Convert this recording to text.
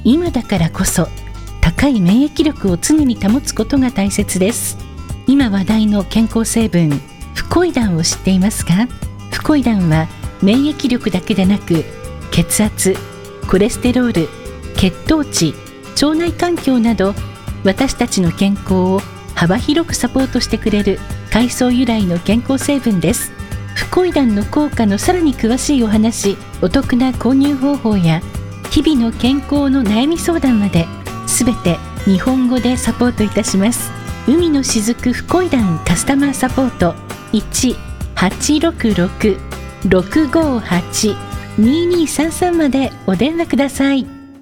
今だからこそ高い免疫力を常に保つことが大切です。今話題の健康成分フコイダンを知っていますか？フコイダンは免疫力だけでなく、血圧、コレステロール、血糖値、腸内環境など私たちの健康を幅広くサポートしてくれる海藻由来の健康成分です。フコイダンの効果のさらに詳しいお話、お得な購入方法や日々の健康の悩み相談まで、すべて日本語でサポートいたします。海のしずくフコイダンカスタマーサポート 1-866-658-2233 までお電話ください。